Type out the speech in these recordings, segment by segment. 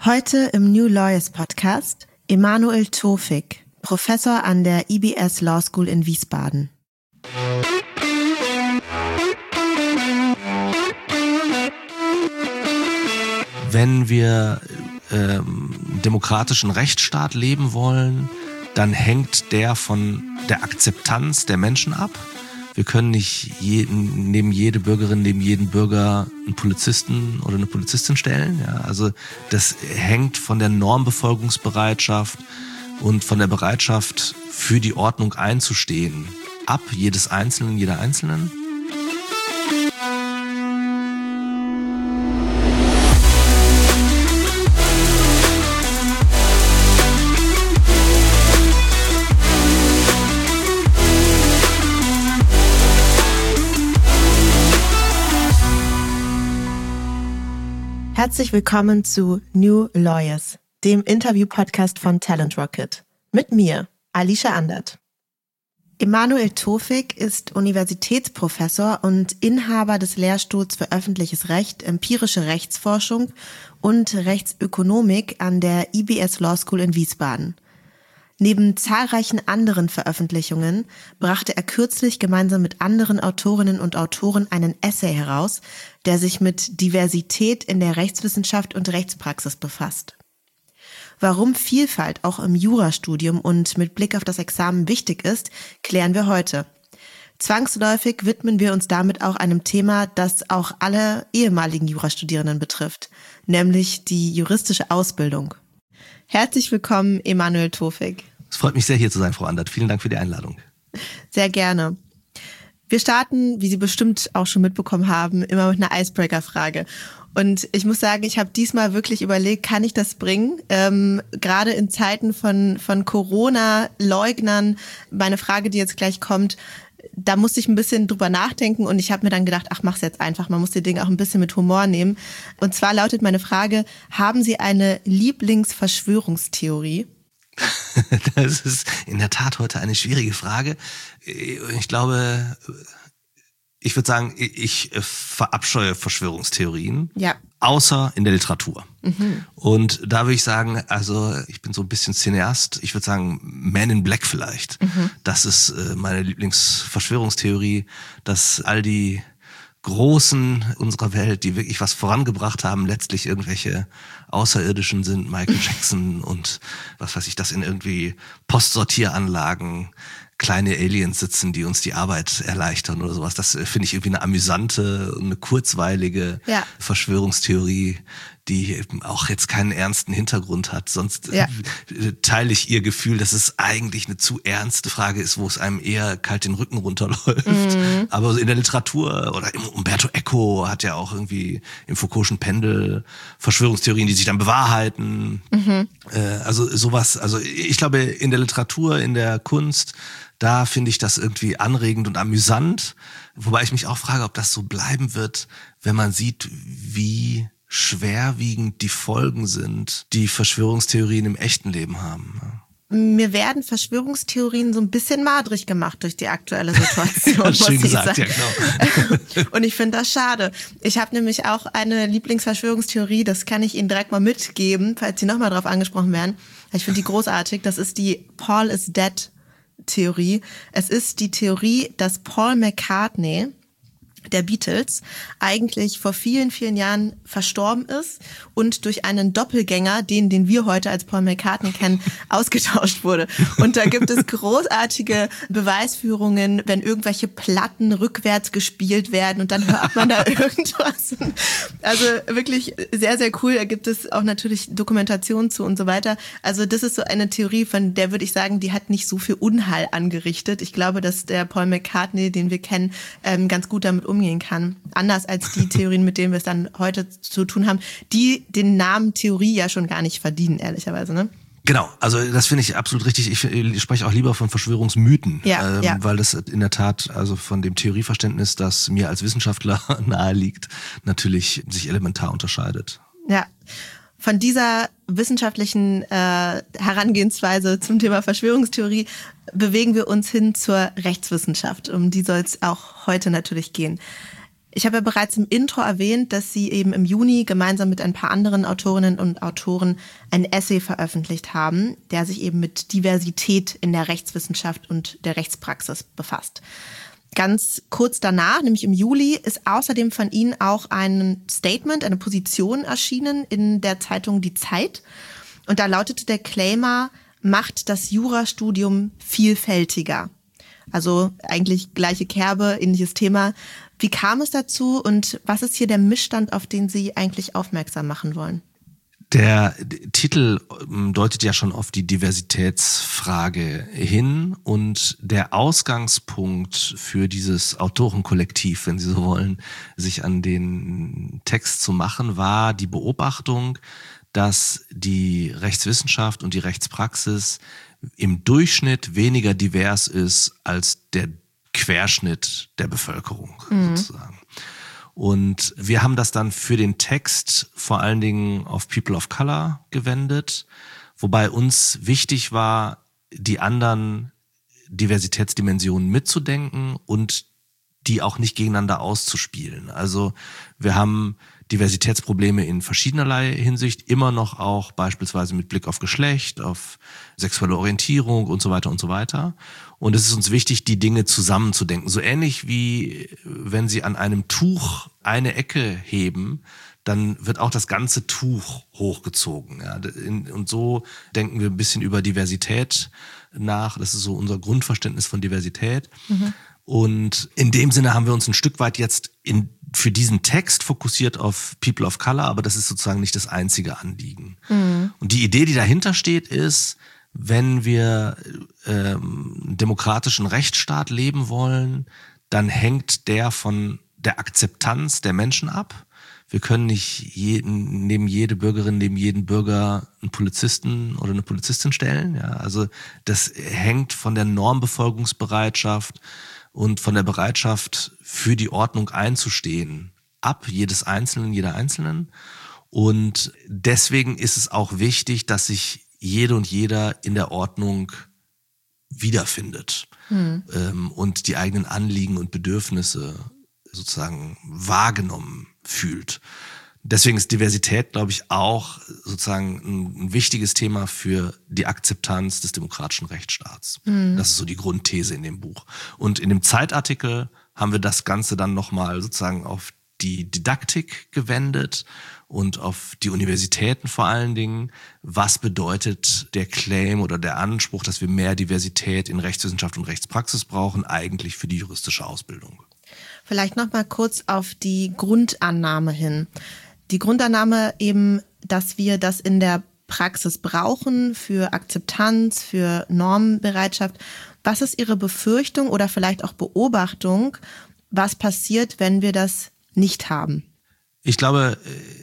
Heute im New Lawyers Podcast Emanuel Tofik, Professor an der IBS Law School in Wiesbaden. Wenn wir demokratischen Rechtsstaat leben wollen, dann hängt der von der Akzeptanz der Menschen ab. Wir können nicht neben jede Bürgerin, neben jeden Bürger einen Polizisten oder eine Polizistin stellen. Ja, also das hängt von der Normbefolgungsbereitschaft und von der Bereitschaft, für die Ordnung einzustehen, ab, jedes Einzelnen, jeder Einzelnen. Herzlich willkommen zu New Lawyers, dem Interview-Podcast von Talent Rocket. Mit mir, Alicia Andert. Emanuel Tofik ist Universitätsprofessor und Inhaber des Lehrstuhls für öffentliches Recht, empirische Rechtsforschung und Rechtsökonomik an der IBS Law School in Wiesbaden. Neben zahlreichen anderen Veröffentlichungen brachte er kürzlich gemeinsam mit anderen Autorinnen und Autoren einen Essay heraus, der sich mit Diversität in der Rechtswissenschaft und Rechtspraxis befasst. Warum Vielfalt auch im Jurastudium und mit Blick auf das Examen wichtig ist, klären wir heute. Zwangsläufig widmen wir uns damit auch einem Thema, das auch alle ehemaligen Jurastudierenden betrifft, nämlich die juristische Ausbildung. Herzlich willkommen, Emanuel Tofik. Es freut mich sehr, hier zu sein, Frau Andert. Vielen Dank für die Einladung. Sehr gerne. Wir starten, wie Sie bestimmt auch schon mitbekommen haben, immer mit einer Icebreaker-Frage. Und ich muss sagen, ich habe diesmal wirklich überlegt, kann ich das bringen? Gerade in Zeiten von Corona-Leugnern, meine Frage, die jetzt gleich kommt, da musste ich ein bisschen drüber nachdenken und ich habe mir dann gedacht, mach's jetzt einfach, man muss die Dinge auch ein bisschen mit Humor nehmen. Und zwar lautet meine Frage, haben Sie eine Lieblingsverschwörungstheorie? Das ist in der Tat heute eine schwierige Frage. Ich glaube, ich würde sagen, ich verabscheue Verschwörungstheorien. Ja. Außer in der Literatur. Mhm. Und da würde ich sagen, also ich bin so ein bisschen Cineast, ich würde sagen Man in Black vielleicht. Mhm. Das ist meine Lieblingsverschwörungstheorie, dass all die Großen unserer Welt, die wirklich was vorangebracht haben, letztlich irgendwelche Außerirdischen sind, Michael Jackson und was weiß ich, das in irgendwie Postsortieranlagen kleine Aliens sitzen, die uns die Arbeit erleichtern oder sowas. Das finde ich irgendwie eine amüsante und eine kurzweilige Verschwörungstheorie, die auch jetzt keinen ernsten Hintergrund hat. Sonst teile ich ihr Gefühl, dass es eigentlich eine zu ernste Frage ist, wo es einem eher kalt den Rücken runterläuft. Mhm. Aber in der Literatur oder Umberto Eco hat ja auch irgendwie im Foucault'schen Pendel Verschwörungstheorien, die sich dann bewahrheiten. Mhm. Also sowas, also ich glaube in der Literatur, in der Kunst, da finde ich das irgendwie anregend und amüsant. Wobei ich mich auch frage, ob das so bleiben wird, wenn man sieht, wie schwerwiegend die Folgen sind, die Verschwörungstheorien im echten Leben haben. Mir werden Verschwörungstheorien so ein bisschen madrig gemacht durch die aktuelle Situation. Ja, schön gesagt, ja genau. Und ich finde das schade. Ich habe nämlich auch eine Lieblingsverschwörungstheorie, das kann ich Ihnen direkt mal mitgeben, falls Sie nochmal drauf angesprochen werden. Ich finde die großartig, das ist die Paul is Dead Theorie. Es ist die Theorie, dass Paul McCartney, der Beatles, eigentlich vor vielen, vielen Jahren verstorben ist und durch einen Doppelgänger, den wir heute als Paul McCartney kennen, ausgetauscht wurde. Und da gibt es großartige Beweisführungen, wenn irgendwelche Platten rückwärts gespielt werden und dann hört man da irgendwas. Also wirklich sehr, sehr cool. Da gibt es auch natürlich Dokumentationen zu und so weiter. Also das ist so eine Theorie, von der würde ich sagen, die hat nicht so viel Unheil angerichtet. Ich glaube, dass der Paul McCartney, den wir kennen, ganz gut damit umgehen kann. Anders als die Theorien, mit denen wir es dann heute zu tun haben, die den Namen Theorie ja schon gar nicht verdienen, ehrlicherweise, ne? Genau, also das finde ich absolut richtig. Ich spreche auch lieber von Verschwörungsmythen, weil das in der Tat also von dem Theorieverständnis, das mir als Wissenschaftler nahe liegt, natürlich sich elementar unterscheidet. Ja. Von dieser wissenschaftlichen Herangehensweise zum Thema Verschwörungstheorie bewegen wir uns hin zur Rechtswissenschaft. Um die soll es auch heute natürlich gehen. Ich habe ja bereits im Intro erwähnt, dass Sie eben im Juni gemeinsam mit ein paar anderen Autorinnen und Autoren ein Essay veröffentlicht haben, der sich eben mit Diversität in der Rechtswissenschaft und der Rechtspraxis befasst. Ganz kurz danach, nämlich im Juli, ist außerdem von Ihnen auch ein Statement, eine Position erschienen in der Zeitung Die Zeit. Und da lautete der Claimer: macht das Jurastudium vielfältiger. Also eigentlich gleiche Kerbe, ähnliches Thema. Wie kam es dazu und was ist hier der Missstand, auf den Sie eigentlich aufmerksam machen wollen? Der Titel deutet ja schon auf die Diversitätsfrage hin und der Ausgangspunkt für dieses Autorenkollektiv, wenn Sie so wollen, sich an den Text zu machen, war die Beobachtung, dass die Rechtswissenschaft und die Rechtspraxis im Durchschnitt weniger divers ist als der Querschnitt der Bevölkerung sozusagen. Und wir haben das dann für den Text vor allen Dingen auf People of Color gewendet, wobei uns wichtig war, die anderen Diversitätsdimensionen mitzudenken und die auch nicht gegeneinander auszuspielen. Also wir haben Diversitätsprobleme in verschiedenerlei Hinsicht, immer noch auch beispielsweise mit Blick auf Geschlecht, auf sexuelle Orientierung und so weiter und so weiter. Und es ist uns wichtig, die Dinge zusammenzudenken. So ähnlich wie wenn Sie an einem Tuch eine Ecke heben, dann wird auch das ganze Tuch hochgezogen. Ja. Und so denken wir ein bisschen über Diversität nach. Das ist so unser Grundverständnis von Diversität. Mhm. Und in dem Sinne haben wir uns ein Stück weit jetzt für diesen Text fokussiert auf People of Color, aber das ist sozusagen nicht das einzige Anliegen. Mhm. Und die Idee, die dahinter steht, ist, wenn wir demokratischen Rechtsstaat leben wollen, dann hängt der von der Akzeptanz der Menschen ab. Wir können nicht neben jede Bürgerin, neben jeden Bürger einen Polizisten oder eine Polizistin stellen. Ja, also das hängt von der Normbefolgungsbereitschaft und von der Bereitschaft, für die Ordnung einzustehen, ab, jedes Einzelnen, jeder Einzelnen. Und deswegen ist es auch wichtig, dass sich jede und jeder in der Ordnung wiederfindet und die eigenen Anliegen und Bedürfnisse sozusagen wahrgenommen fühlt. Deswegen ist Diversität, glaube ich, auch sozusagen ein wichtiges Thema für die Akzeptanz des demokratischen Rechtsstaats. Mhm. Das ist so die Grundthese in dem Buch. Und in dem Zeitartikel haben wir das Ganze dann nochmal sozusagen auf die Didaktik gewendet und auf die Universitäten vor allen Dingen. Was bedeutet der Claim oder der Anspruch, dass wir mehr Diversität in Rechtswissenschaft und Rechtspraxis brauchen, eigentlich für die juristische Ausbildung? Vielleicht noch mal kurz auf die Grundannahme hin. Die Grundannahme eben, dass wir das in der Praxis brauchen für Akzeptanz, für Normbereitschaft. Was ist Ihre Befürchtung oder vielleicht auch Beobachtung, was passiert, wenn wir das nicht haben? Ich glaube,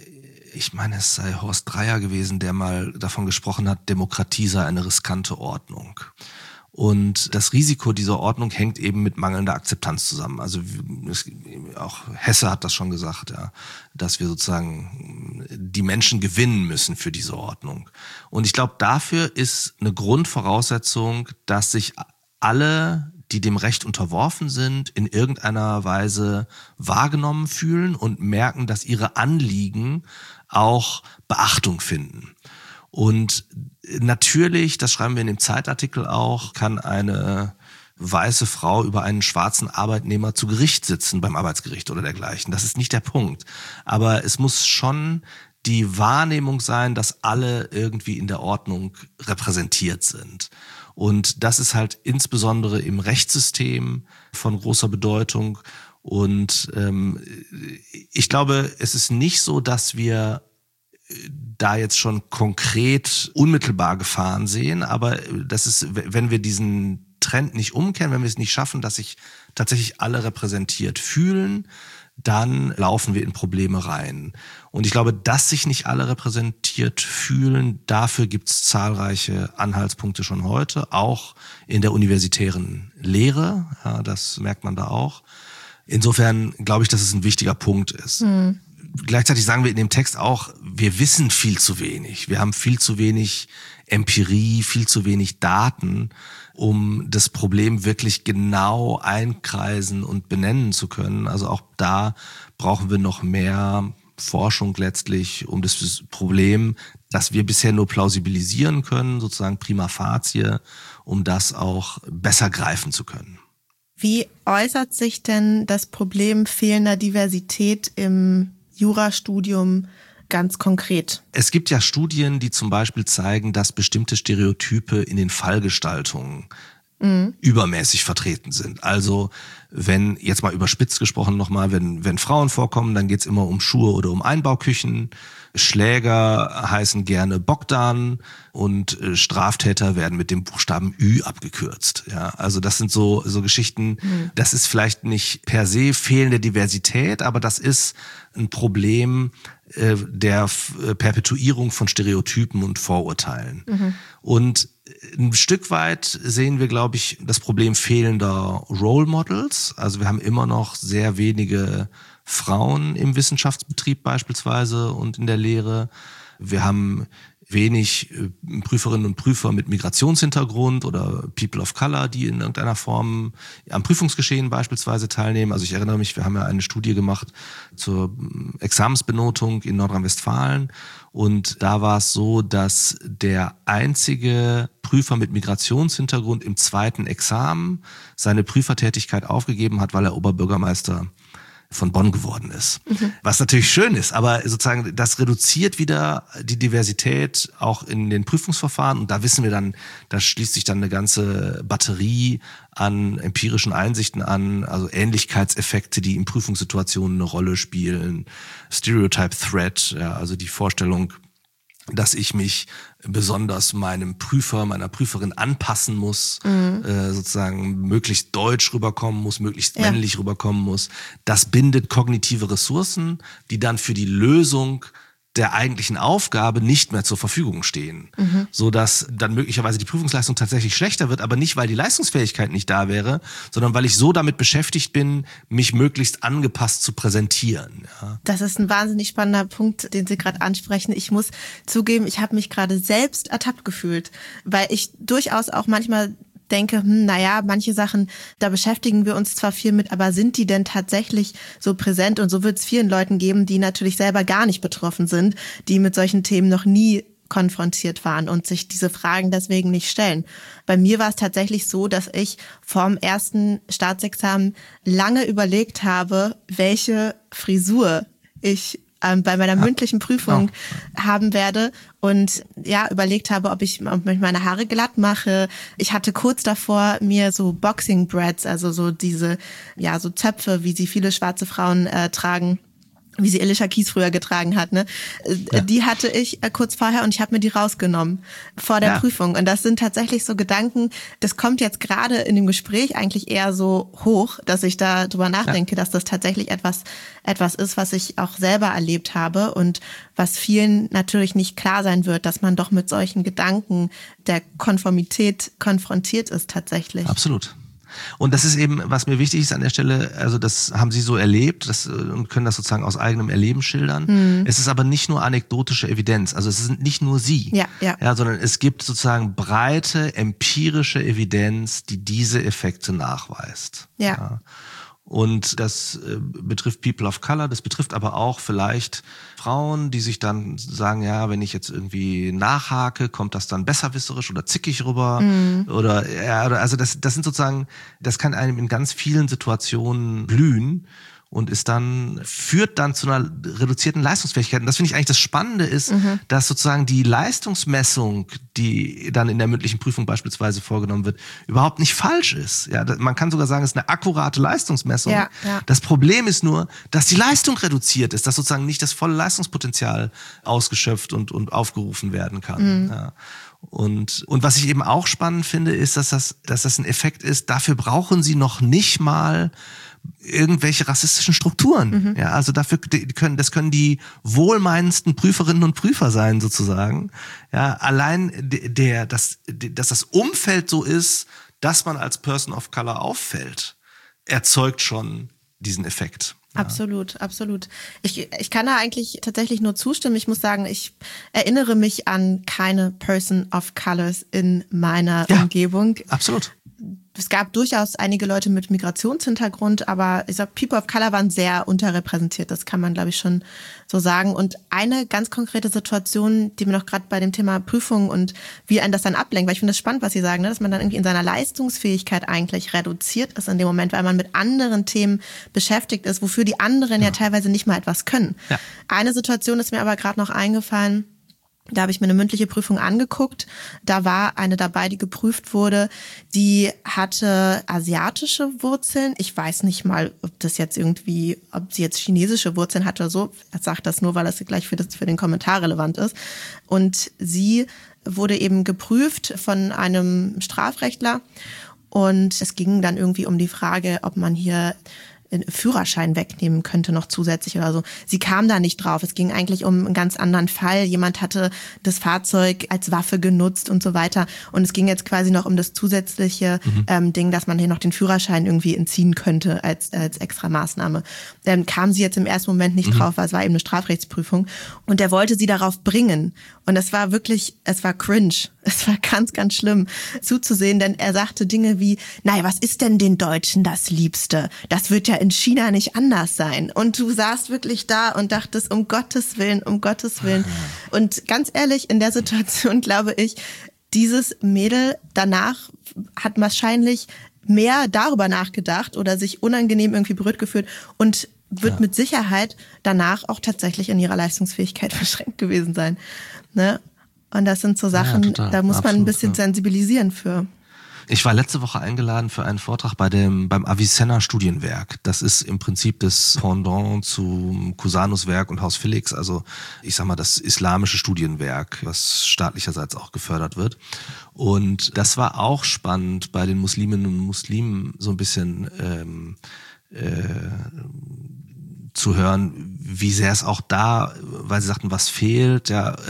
es sei Horst Dreier gewesen, der mal davon gesprochen hat, Demokratie sei eine riskante Ordnung. Und das Risiko dieser Ordnung hängt eben mit mangelnder Akzeptanz zusammen. Also auch Hesse hat das schon gesagt, ja, dass wir sozusagen die Menschen gewinnen müssen für diese Ordnung. Und ich glaube, dafür ist eine Grundvoraussetzung, dass sich alle, die dem Recht unterworfen sind, in irgendeiner Weise wahrgenommen fühlen und merken, dass ihre Anliegen auch Beachtung finden. Und natürlich, das schreiben wir in dem Zeitartikel auch, kann eine weiße Frau über einen schwarzen Arbeitnehmer zu Gericht sitzen beim Arbeitsgericht oder dergleichen. Das ist nicht der Punkt. Aber es muss schon die Wahrnehmung sein, dass alle irgendwie in der Ordnung repräsentiert sind. Und das ist halt insbesondere im Rechtssystem von großer Bedeutung. Und ich glaube, es ist nicht so, dass wir da jetzt schon konkret unmittelbar Gefahren sehen, aber das ist, wenn wir diesen Trend nicht umkehren, wenn wir es nicht schaffen, dass sich tatsächlich alle repräsentiert fühlen, dann laufen wir in Probleme rein. Und ich glaube, dass sich nicht alle repräsentiert fühlen, dafür gibt es zahlreiche Anhaltspunkte schon heute, auch in der universitären Lehre, ja, das merkt man da auch. Insofern glaube ich, dass es ein wichtiger Punkt ist. gleichzeitig sagen wir in dem Text auch, wir wissen viel zu wenig. Wir haben viel zu wenig Empirie, viel zu wenig Daten, um das Problem wirklich genau einkreisen und benennen zu können. Also auch da brauchen wir noch mehr Forschung letztlich, um das Problem, das wir bisher nur plausibilisieren können, sozusagen prima facie, um das auch besser greifen zu können. Wie äußert sich denn das Problem fehlender Diversität im Jurastudium ganz konkret? Es gibt ja Studien, die zum Beispiel zeigen, dass bestimmte Stereotype in den Fallgestaltungen übermäßig vertreten sind. Also wenn, jetzt mal überspitzt gesprochen nochmal, wenn Frauen vorkommen, dann geht's immer um Schuhe oder um Einbauküchen. Schläger heißen gerne Bogdan und Straftäter werden mit dem Buchstaben Ü abgekürzt. Ja, also das sind so Geschichten. Das ist vielleicht nicht per se fehlende Diversität, aber das ist ein Problem der Perpetuierung von Stereotypen und Vorurteilen. Und ein Stück weit sehen wir, glaube ich, das Problem fehlender Role Models. Also wir haben immer noch sehr wenige Frauen im Wissenschaftsbetrieb beispielsweise und in der Lehre. Wir haben wenig Prüferinnen und Prüfer mit Migrationshintergrund oder People of Color, die in irgendeiner Form am Prüfungsgeschehen beispielsweise teilnehmen. Also ich erinnere mich, wir haben ja eine Studie gemacht zur Examensbenotung in Nordrhein-Westfalen und da war es so, dass der einzige Prüfer mit Migrationshintergrund im zweiten Examen seine Prüfertätigkeit aufgegeben hat, weil er Oberbürgermeister von Bonn geworden ist. Was natürlich schön ist, aber sozusagen das reduziert wieder die Diversität auch in den Prüfungsverfahren und da wissen wir dann, da schließt sich dann eine ganze Batterie an empirischen Einsichten an, also Ähnlichkeitseffekte, die in Prüfungssituationen eine Rolle spielen, Stereotype Threat, ja, also die Vorstellung, dass ich mich besonders meinem Prüfer, meiner Prüferin anpassen muss, sozusagen möglichst deutsch rüberkommen muss, möglichst männlich rüberkommen muss. Das bindet kognitive Ressourcen, die dann für die Lösung der eigentlichen Aufgabe nicht mehr zur Verfügung stehen, so dass dann möglicherweise die Prüfungsleistung tatsächlich schlechter wird, aber nicht, weil die Leistungsfähigkeit nicht da wäre, sondern weil ich so damit beschäftigt bin, mich möglichst angepasst zu präsentieren. Ja. Das ist ein wahnsinnig spannender Punkt, den Sie gerade ansprechen. Ich muss zugeben, ich habe mich gerade selbst ertappt gefühlt, weil ich durchaus auch manchmal denke, manche Sachen, da beschäftigen wir uns zwar viel mit, aber sind die denn tatsächlich so präsent? Und so wird es vielen Leuten geben, die natürlich selber gar nicht betroffen sind, die mit solchen Themen noch nie konfrontiert waren und sich diese Fragen deswegen nicht stellen. Bei mir war es tatsächlich so, dass ich vorm ersten Staatsexamen lange überlegt habe, welche Frisur ich bei meiner mündlichen Prüfung haben werde und überlegt habe, ob ich meine Haare glatt mache. Ich hatte kurz davor mir so Boxing Braids, also so diese so Zöpfe, wie sie viele schwarze Frauen tragen, wie sie Alicia Keys früher getragen hat, ne? Ja. Die hatte ich kurz vorher und ich habe mir die rausgenommen vor der Prüfung. Und das sind tatsächlich so Gedanken, das kommt jetzt gerade in dem Gespräch eigentlich eher so hoch, dass ich da drüber nachdenke, dass das tatsächlich etwas ist, was ich auch selber erlebt habe und was vielen natürlich nicht klar sein wird, dass man doch mit solchen Gedanken der Konformität konfrontiert ist tatsächlich. Absolut. Und das ist eben, was mir wichtig ist an der Stelle, also das haben Sie so erlebt und können das sozusagen aus eigenem Erleben schildern. Es ist aber nicht nur anekdotische Evidenz, also es sind nicht nur Sie, sondern es gibt sozusagen breite empirische Evidenz, die diese Effekte nachweist. Ja. Und das betrifft People of Color, das betrifft aber auch vielleicht Frauen, die sich dann sagen, wenn ich jetzt irgendwie nachhake, kommt das dann besserwisserisch oder zickig rüber oder also das sind sozusagen, das kann einem in ganz vielen Situationen blühen und führt dann zu einer reduzierten Leistungsfähigkeit. Und das finde ich eigentlich das Spannende ist, dass sozusagen die Leistungsmessung, die dann in der mündlichen Prüfung beispielsweise vorgenommen wird, überhaupt nicht falsch ist. Ja, man kann sogar sagen, es ist eine akkurate Leistungsmessung. Ja. Das Problem ist nur, dass die Leistung reduziert ist, dass sozusagen nicht das volle Leistungspotenzial ausgeschöpft und aufgerufen werden kann. Ja. Und was ich eben auch spannend finde, ist, dass das ein Effekt ist, dafür brauchen Sie noch nicht mal irgendwelche rassistischen Strukturen. Ja, also das können die wohlmeinendsten Prüferinnen und Prüfer sein, sozusagen. Ja, allein dass das Umfeld so ist, dass man als Person of Color auffällt, erzeugt schon diesen Effekt. Absolut, absolut. Ich kann da eigentlich tatsächlich nur zustimmen. Ich muss sagen, ich erinnere mich an keine Person of Colors in meiner Umgebung. Absolut. Es gab durchaus einige Leute mit Migrationshintergrund, aber ich sag, People of Color waren sehr unterrepräsentiert. Das kann man, glaube ich, schon so sagen. Und eine ganz konkrete Situation, die mir noch gerade bei dem Thema Prüfung und wie einen das dann ablenkt, weil ich finde das spannend, was Sie sagen, ne? Dass man dann irgendwie in seiner Leistungsfähigkeit eigentlich reduziert ist in dem Moment, weil man mit anderen Themen beschäftigt ist, wofür die anderen ja teilweise nicht mal etwas können. Ja. Eine Situation ist mir aber gerade noch eingefallen. Da habe ich mir eine mündliche Prüfung angeguckt. Da war eine dabei, die geprüft wurde, die hatte asiatische Wurzeln. Ich weiß nicht mal, ob sie jetzt chinesische Wurzeln hat oder so. Ich sage das nur, weil das gleich für den Kommentar relevant ist. Und sie wurde eben geprüft von einem Strafrechtler. Und es ging dann irgendwie um die Frage, ob man hier einen Führerschein wegnehmen könnte noch zusätzlich oder so. Sie kam da nicht drauf. Es ging eigentlich um einen ganz anderen Fall. Jemand hatte das Fahrzeug als Waffe genutzt und so weiter. Und es ging jetzt quasi noch um das zusätzliche Ding, dass man hier noch den Führerschein irgendwie entziehen könnte als extra Maßnahme. Kam sie jetzt im ersten Moment nicht drauf, weil es war eben eine Strafrechtsprüfung. Und der wollte sie darauf bringen. Und es war cringe. Es war ganz, ganz schlimm zuzusehen, denn er sagte Dinge wie, naja, was ist denn den Deutschen das Liebste? Das wird ja in China nicht anders sein. Und du saßt wirklich da und dachtest, um Gottes Willen. Und ganz ehrlich, in der Situation glaube ich, dieses Mädel danach hat wahrscheinlich mehr darüber nachgedacht oder sich unangenehm irgendwie berührt gefühlt und wird mit Sicherheit danach auch tatsächlich in ihrer Leistungsfähigkeit beschränkt gewesen sein. Ne? Und das sind so Sachen, da muss man ein bisschen sensibilisieren für. Ich war letzte Woche eingeladen für einen Vortrag beim Avicenna Studienwerk. Das ist im Prinzip das Pendant zum Cusanus-Werk und Haus Felix. Also ich sag mal das islamische Studienwerk, was staatlicherseits auch gefördert wird. Und das war auch spannend, bei den Musliminnen und Muslimen so ein bisschen zu hören, wie sehr es auch da, weil sie sagten, was fehlt,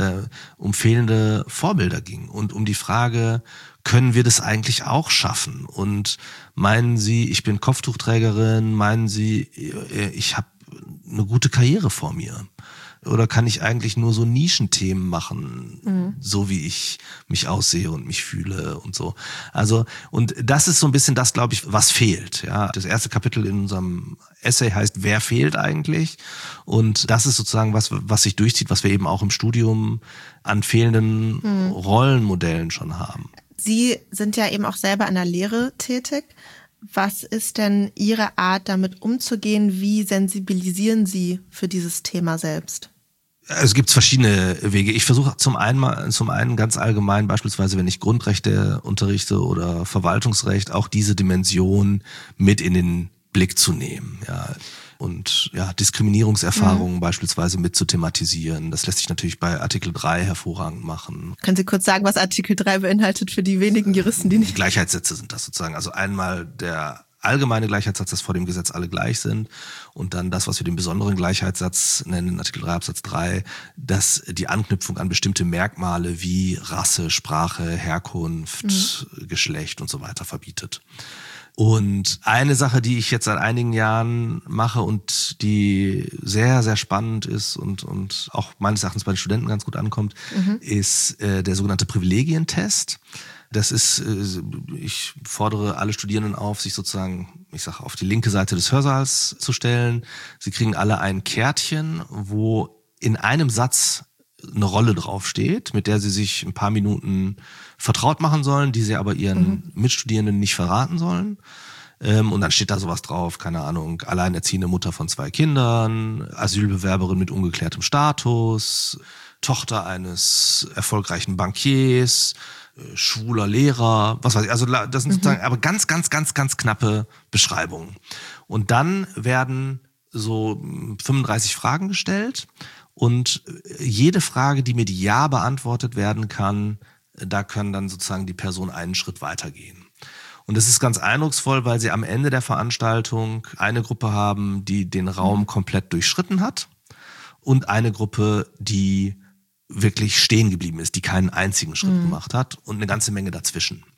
um fehlende Vorbilder ging und um die Frage, können wir das eigentlich auch schaffen? Und meinen Sie, ich bin Kopftuchträgerin, meinen Sie, ich habe eine gute Karriere vor mir? Oder kann ich eigentlich nur so Nischenthemen machen, so wie ich mich aussehe und mich fühle und so. Also, und das ist so ein bisschen das, glaube ich, was fehlt. Ja, das erste Kapitel in unserem Essay heißt, wer fehlt eigentlich? Und das ist sozusagen was sich durchzieht, was wir eben auch im Studium an fehlenden Rollenmodellen schon haben. Sie sind ja eben auch selber in der Lehre tätig. Was ist denn Ihre Art, damit umzugehen? Wie sensibilisieren Sie für dieses Thema selbst? Es gibt verschiedene Wege. Ich versuche zum einen ganz allgemein, beispielsweise wenn ich Grundrechte unterrichte oder Verwaltungsrecht, auch diese Dimension mit in den Blick zu nehmen. Ja. Und Diskriminierungserfahrungen beispielsweise mit zu thematisieren. Das lässt sich natürlich bei Artikel 3 hervorragend machen. Können Sie kurz sagen, was Artikel 3 beinhaltet für die wenigen Juristen, die nicht... Die Gleichheitssätze sind das sozusagen. Also einmal der allgemeine Gleichheitssatz, dass vor dem Gesetz alle gleich sind, und dann das, was wir den besonderen Gleichheitssatz nennen, Artikel 3 Absatz 3, dass die Anknüpfung an bestimmte Merkmale wie Rasse, Sprache, Herkunft, Geschlecht und so weiter verbietet. Und eine Sache, die ich jetzt seit einigen Jahren mache und die sehr, sehr spannend ist und auch meines Erachtens bei den Studenten ganz gut ankommt, ist der sogenannte Privilegientest. Das ist, ich fordere alle Studierenden auf, sich sozusagen, ich sage, auf die linke Seite des Hörsaals zu stellen. Sie kriegen alle ein Kärtchen, wo in einem Satz eine Rolle draufsteht, mit der sie sich ein paar Minuten vertraut machen sollen, die sie aber ihren Mitstudierenden nicht verraten sollen. Und dann steht da sowas drauf, keine Ahnung, alleinerziehende Mutter von 2 Kindern, Asylbewerberin mit ungeklärtem Status, Tochter eines erfolgreichen Bankiers, schwuler Lehrer, was weiß ich. Also das sind sozusagen aber ganz, ganz, ganz, ganz knappe Beschreibungen. Und dann werden so 35 Fragen gestellt. Und jede Frage, die mit Ja beantwortet werden kann, da können dann sozusagen die Person einen Schritt weitergehen. Und das ist ganz eindrucksvoll, weil sie am Ende der Veranstaltung eine Gruppe haben, die den Raum komplett durchschritten hat, und eine Gruppe, die wirklich stehen geblieben ist, die keinen einzigen Schritt gemacht hat, und eine ganze Menge dazwischen.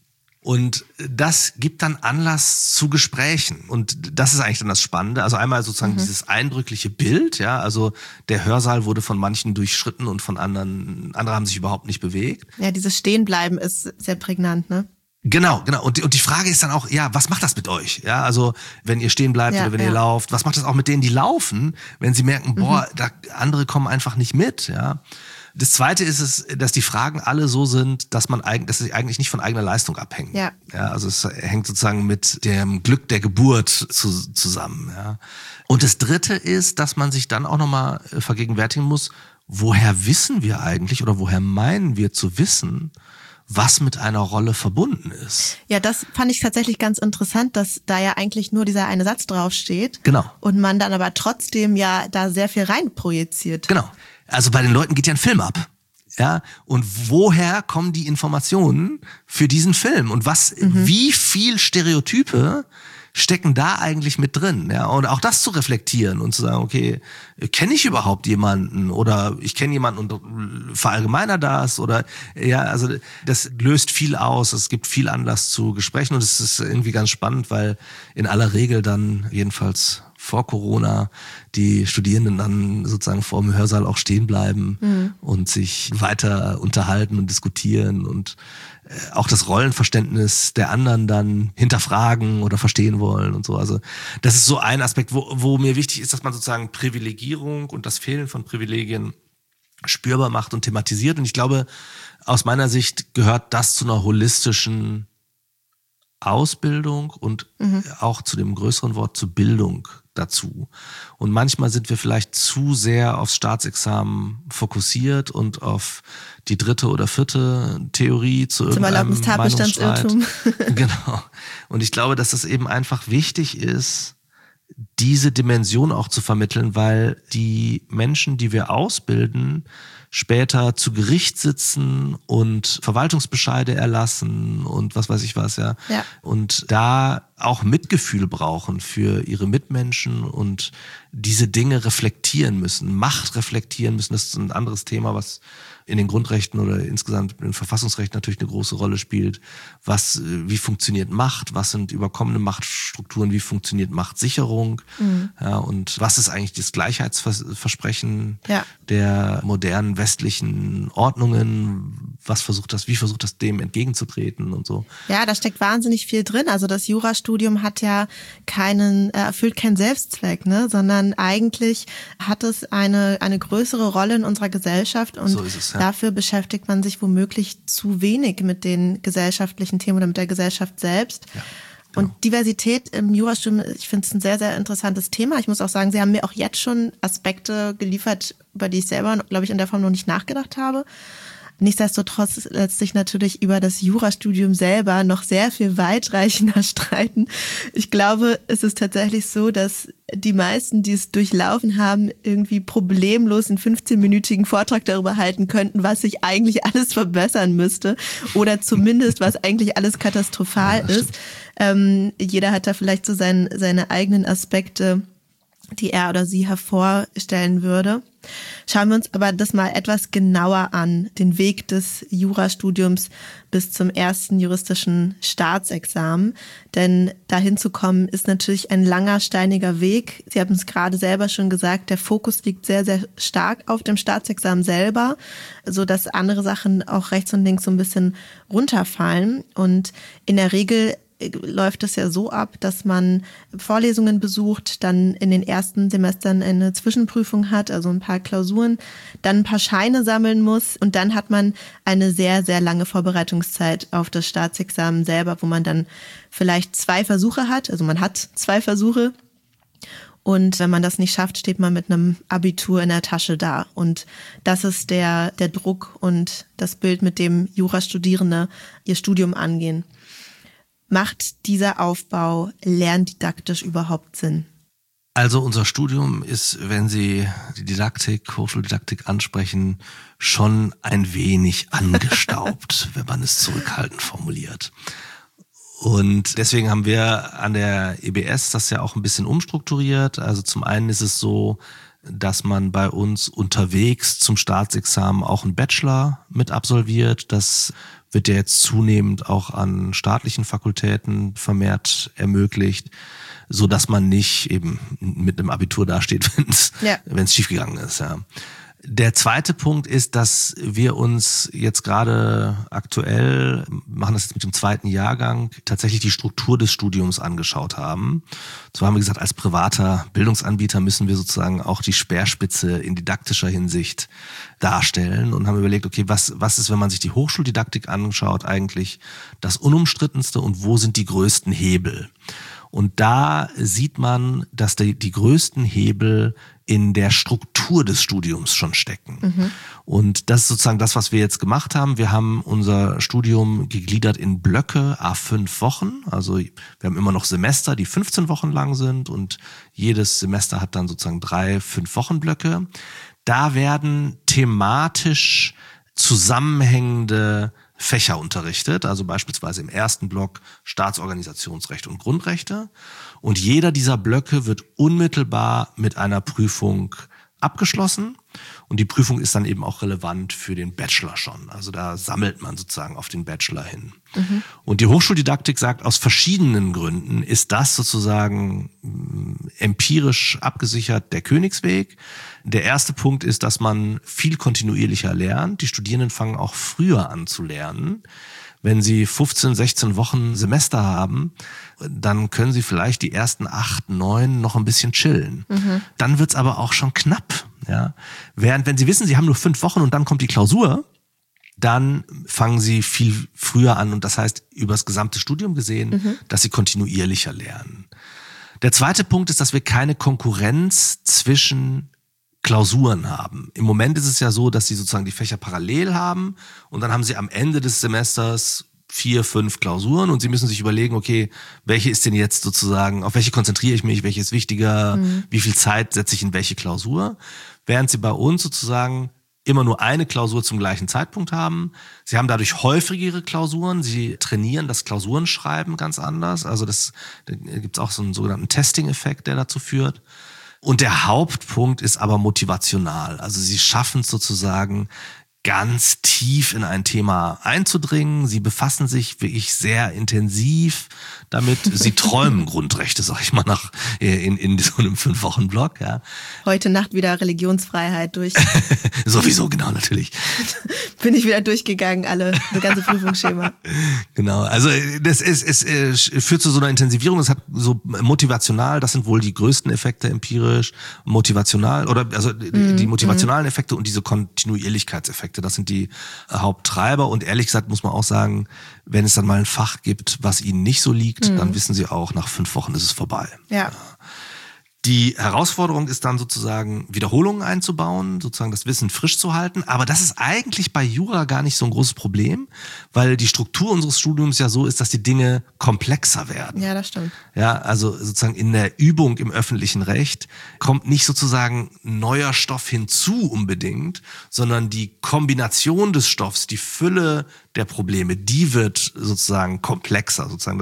Und das gibt dann Anlass zu Gesprächen. Und das ist eigentlich dann das Spannende. Also einmal sozusagen dieses eindrückliche Bild, ja, also der Hörsaal wurde von manchen durchschritten und von andere haben sich überhaupt nicht bewegt. Ja, dieses Stehenbleiben ist sehr prägnant, ne? Genau. Und die Frage ist dann auch, ja, was macht das mit euch? Ja, also wenn ihr stehen bleibt oder wenn ihr lauft, was macht das auch mit denen, die laufen, wenn sie merken, boah, andere kommen einfach nicht mit, ja? Das Zweite ist es, dass die Fragen alle so sind, dass sie eigentlich nicht von eigener Leistung abhängen. Ja. Ja, also es hängt sozusagen mit dem Glück der Geburt zusammen. Ja. Und das Dritte ist, dass man sich dann auch nochmal vergegenwärtigen muss, woher wissen wir eigentlich oder woher meinen wir zu wissen, was mit einer Rolle verbunden ist. Ja, das fand ich tatsächlich ganz interessant, dass da ja eigentlich nur dieser eine Satz draufsteht. Genau. Und man dann aber trotzdem ja da sehr viel reinprojiziert. Genau. Also bei den Leuten geht ja ein Film ab. Ja, und woher kommen die Informationen für diesen Film? Und wie viel Stereotype stecken da eigentlich mit drin? Ja, und auch das zu reflektieren und zu sagen, okay, kenne ich überhaupt jemanden? Oder ich kenne jemanden und verallgemeiner das? Oder, ja, also das löst viel aus. Es gibt viel Anlass zu Gesprächen und es ist irgendwie ganz spannend, weil in aller Regel dann jedenfalls vor Corona die Studierenden dann sozusagen vor dem Hörsaal auch stehen bleiben und sich weiter unterhalten und diskutieren und auch das Rollenverständnis der anderen dann hinterfragen oder verstehen wollen und so. Also das ist so ein Aspekt, wo mir wichtig ist, dass man sozusagen Privilegierung und das Fehlen von Privilegien spürbar macht und thematisiert. Und ich glaube, aus meiner Sicht gehört das zu einer holistischen Ausbildung und auch zu dem größeren Wort zu Bildung dazu. Und manchmal sind wir vielleicht zu sehr aufs Staatsexamen fokussiert und auf die 3. oder 4. Theorie zu irgendeinem Meinungsstreit. Genau. Und ich glaube, dass das eben einfach wichtig ist, diese Dimension auch zu vermitteln, weil die Menschen, die wir ausbilden, später zu Gericht sitzen und Verwaltungsbescheide erlassen und was weiß ich was, ja. Und da auch Mitgefühl brauchen für ihre Mitmenschen und diese Dinge reflektieren müssen, Macht reflektieren müssen. Das ist ein anderes Thema, was in den Grundrechten oder insgesamt im Verfassungsrecht natürlich eine große Rolle spielt. Wie funktioniert Macht? Was sind überkommene Machtstrukturen? Wie funktioniert Machtsicherung? Ja, und was ist eigentlich das Gleichheitsversprechen der modernen westlichen Ordnungen? Wie versucht das dem entgegenzutreten und so? Ja, da steckt wahnsinnig viel drin. Also das Jurastudium hat ja erfüllt keinen Selbstzweck, ne, sondern eigentlich hat es eine größere Rolle in unserer Gesellschaft und so ist es, dafür beschäftigt man sich womöglich zu wenig mit den gesellschaftlichen Themen oder mit der Gesellschaft selbst. Ja. Genau. Und Diversität im Jurastudium, ich finde es ein sehr, sehr interessantes Thema. Ich muss auch sagen, Sie haben mir auch jetzt schon Aspekte geliefert, über die ich selber, glaube ich, in der Form noch nicht nachgedacht habe. Nichtsdestotrotz lässt sich natürlich über das Jurastudium selber noch sehr viel weitreichender streiten. Ich glaube, es ist tatsächlich so, dass die meisten, die es durchlaufen haben, irgendwie problemlos einen 15-minütigen Vortrag darüber halten könnten, was sich eigentlich alles verbessern müsste oder zumindest, was eigentlich alles katastrophal ist. Jeder hat da vielleicht so seine eigenen Aspekte, die er oder sie hervorstellen würde. Schauen wir uns aber das mal etwas genauer an, den Weg des Jurastudiums bis zum ersten juristischen Staatsexamen. Denn dahin zu kommen, ist natürlich ein langer, steiniger Weg. Sie haben es gerade selber schon gesagt, der Fokus liegt sehr, sehr stark auf dem Staatsexamen selber, so dass andere Sachen auch rechts und links so ein bisschen runterfallen. Und in der Regel läuft es ja so ab, dass man Vorlesungen besucht, dann in den ersten Semestern eine Zwischenprüfung hat, also ein paar Klausuren, dann ein paar Scheine sammeln muss und dann hat man eine sehr, sehr lange Vorbereitungszeit auf das Staatsexamen selber, wo man dann vielleicht 2 Versuche hat, also man hat 2 Versuche und wenn man das nicht schafft, steht man mit einem Abitur in der Tasche da und das ist der Druck und das Bild, mit dem Jurastudierende ihr Studium angehen. Macht dieser Aufbau lerndidaktisch überhaupt Sinn? Also unser Studium ist, wenn Sie die Didaktik, Hochschuldidaktik ansprechen, schon ein wenig angestaubt, wenn man es zurückhaltend formuliert. Und deswegen haben wir an der EBS das ja auch ein bisschen umstrukturiert. Also zum einen ist es so, dass man bei uns unterwegs zum Staatsexamen auch einen Bachelor mit absolviert. Das wird ja jetzt zunehmend auch an staatlichen Fakultäten vermehrt ermöglicht, so dass man nicht eben mit einem Abitur dasteht, wenn es schiefgegangen ist. Ja. Der zweite Punkt ist, dass wir uns jetzt gerade aktuell, machen das jetzt mit dem zweiten Jahrgang, tatsächlich die Struktur des Studiums angeschaut haben. So haben wir gesagt, als privater Bildungsanbieter müssen wir sozusagen auch die Speerspitze in didaktischer Hinsicht darstellen und haben überlegt, okay, was ist, wenn man sich die Hochschuldidaktik anschaut, eigentlich das Unumstrittenste und wo sind die größten Hebel? Und da sieht man, dass die größten Hebel in der Struktur des Studiums schon stecken. Mhm. Und das ist sozusagen das, was wir jetzt gemacht haben. Wir haben unser Studium gegliedert in Blöcke, à 5 Wochen. Also wir haben immer noch Semester, die 15 Wochen lang sind und jedes Semester hat dann sozusagen 3 5-Wochen-Blöcke. Da werden thematisch zusammenhängende Fächer unterrichtet, also beispielsweise im ersten Block Staatsorganisationsrecht und Grundrechte. Und jeder dieser Blöcke wird unmittelbar mit einer Prüfung abgeschlossen. Und die Prüfung ist dann eben auch relevant für den Bachelor schon. Also da sammelt man sozusagen auf den Bachelor hin. Mhm. Und die Hochschuldidaktik sagt, aus verschiedenen Gründen ist das sozusagen empirisch abgesichert der Königsweg. Der erste Punkt ist, dass man viel kontinuierlicher lernt. Die Studierenden fangen auch früher an zu lernen. Wenn sie 15, 16 Wochen Semester haben, dann können sie vielleicht die ersten 8, 9 noch ein bisschen chillen. Mhm. Dann wird's aber auch schon knapp. Ja? Während, wenn sie wissen, sie haben nur 5 Wochen und dann kommt die Klausur, dann fangen sie viel früher an und das heißt über das gesamte Studium gesehen, dass sie kontinuierlicher lernen. Der zweite Punkt ist, dass wir keine Konkurrenz zwischen Klausuren haben. Im Moment ist es ja so, dass sie sozusagen die Fächer parallel haben und dann haben sie am Ende des Semesters 4, 5 Klausuren und sie müssen sich überlegen, okay, welche ist denn jetzt sozusagen, auf welche konzentriere ich mich, welche ist wichtiger, wie viel Zeit setze ich in welche Klausur, während sie bei uns sozusagen immer nur eine Klausur zum gleichen Zeitpunkt haben. Sie haben dadurch häufigere Klausuren, sie trainieren das Klausurenschreiben ganz anders, also da gibt es auch so einen sogenannten Testing-Effekt, der dazu führt. Und der Hauptpunkt ist aber motivational. Also sie schaffen es sozusagen ganz tief in ein Thema einzudringen. Sie befassen sich wirklich sehr intensiv damit. Sie träumen Grundrechte, sag ich mal, in so einem 5-Wochen-Block. Ja. Heute Nacht wieder Religionsfreiheit durch. Sowieso, genau, natürlich. Bin ich wieder durchgegangen, das ganze Prüfungsschema. Genau, also es führt zu so einer Intensivierung. Es hat so motivational, das sind wohl die größten Effekte empirisch, motivational oder also die motivationalen Effekte und diese Kontinuierlichkeitseffekte. Das sind die Haupttreiber und ehrlich gesagt muss man auch sagen, wenn es dann mal ein Fach gibt, was ihnen nicht so liegt, dann wissen sie auch, nach 5 Wochen ist es vorbei. Ja. Die Herausforderung ist dann sozusagen, Wiederholungen einzubauen, sozusagen das Wissen frisch zu halten. Aber das ist eigentlich bei Jura gar nicht so ein großes Problem, weil die Struktur unseres Studiums ja so ist, dass die Dinge komplexer werden. Ja, das stimmt. Ja, also sozusagen in der Übung im öffentlichen Recht kommt nicht sozusagen neuer Stoff hinzu unbedingt, sondern die Kombination des Stoffs, die Fülle der Probleme, die wird sozusagen komplexer. Sozusagen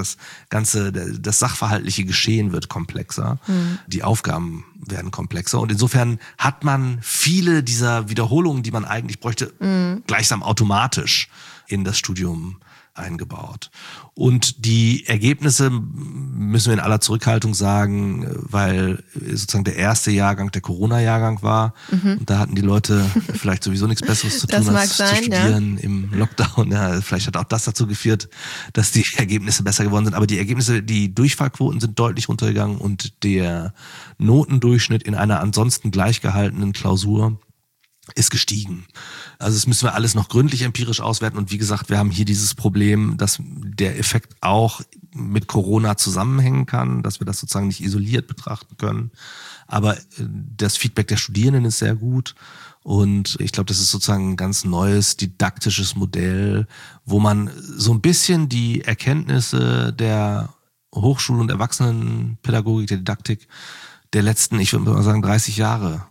das sachverhaltliche Geschehen wird komplexer. Die Aufgaben werden komplexer und insofern hat man viele dieser Wiederholungen, die man eigentlich bräuchte, gleichsam automatisch in das Studium eingebaut. Und die Ergebnisse müssen wir in aller Zurückhaltung sagen, weil sozusagen der erste Jahrgang der Corona-Jahrgang war und da hatten die Leute vielleicht sowieso nichts Besseres zu tun, als zu studieren im Lockdown. Ja, vielleicht hat auch das dazu geführt, dass die Ergebnisse besser geworden sind. Aber die Ergebnisse, die Durchfallquoten sind deutlich runtergegangen und der Notendurchschnitt in einer ansonsten gleichgehaltenen Klausur ist gestiegen. Also das müssen wir alles noch gründlich empirisch auswerten und wie gesagt, wir haben hier dieses Problem, dass der Effekt auch mit Corona zusammenhängen kann, dass wir das sozusagen nicht isoliert betrachten können. Aber das Feedback der Studierenden ist sehr gut und ich glaube, das ist sozusagen ein ganz neues didaktisches Modell, wo man so ein bisschen die Erkenntnisse der Hochschul- und Erwachsenenpädagogik, der Didaktik der letzten, ich würde mal sagen, 30 Jahre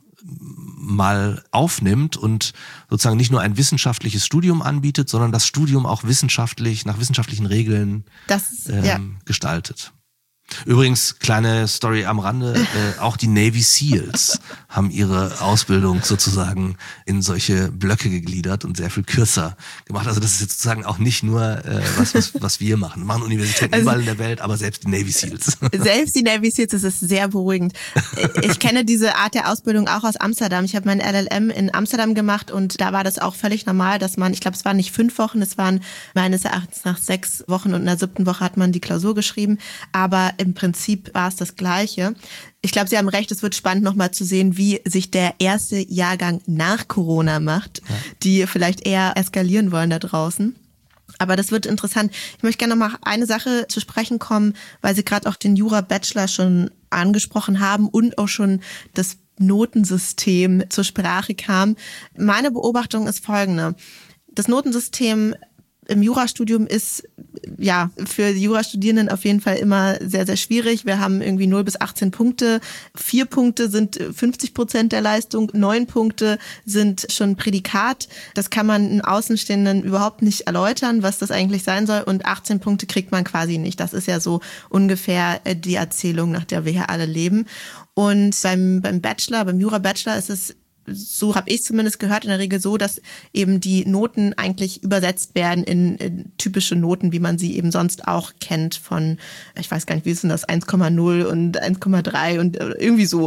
mal aufnimmt und sozusagen nicht nur ein wissenschaftliches Studium anbietet, sondern das Studium auch wissenschaftlich, nach wissenschaftlichen Regeln gestaltet. Übrigens, kleine Story am Rande, auch die Navy Seals haben ihre Ausbildung sozusagen in solche Blöcke gegliedert und sehr viel kürzer gemacht. Also das ist jetzt sozusagen auch nicht nur was wir machen. Machen Universitäten überall in der Welt, aber selbst die Navy Seals. Selbst die Navy Seals, das ist sehr beruhigend. Ich kenne diese Art der Ausbildung auch aus Amsterdam. Ich habe mein LLM in Amsterdam gemacht und da war das auch völlig normal, dass man, ich glaube, es waren nicht 5 Wochen, es waren meines Erachtens nach 6 Wochen und in der 7. Woche hat man die Klausur geschrieben, aber im Prinzip war es das Gleiche. Ich glaube, Sie haben recht, es wird spannend nochmal zu sehen, wie sich der erste Jahrgang nach Corona macht, die vielleicht eher eskalieren wollen da draußen. Aber das wird interessant. Ich möchte gerne noch mal eine Sache zu sprechen kommen, weil Sie gerade auch den Jura-Bachelor schon angesprochen haben und auch schon das Notensystem zur Sprache kam. Meine Beobachtung ist folgende. Das Notensystem im Jurastudium ist ja für die Jurastudierenden auf jeden Fall immer sehr, sehr schwierig. Wir haben irgendwie 0 bis 18 Punkte. 4 Punkte sind 50% der Leistung. 9 Punkte sind schon Prädikat. Das kann man einen Außenstehenden überhaupt nicht erläutern, was das eigentlich sein soll. Und 18 Punkte kriegt man quasi nicht. Das ist ja so ungefähr die Erzählung, nach der wir hier alle leben. Und beim Bachelor, beim Jura-Bachelor ist es, so habe ich zumindest gehört, in der Regel so, dass eben die Noten eigentlich übersetzt werden in typische Noten, wie man sie eben sonst auch kennt von, ich weiß gar nicht, wie ist denn das, 1,0 und 1,3 und irgendwie so.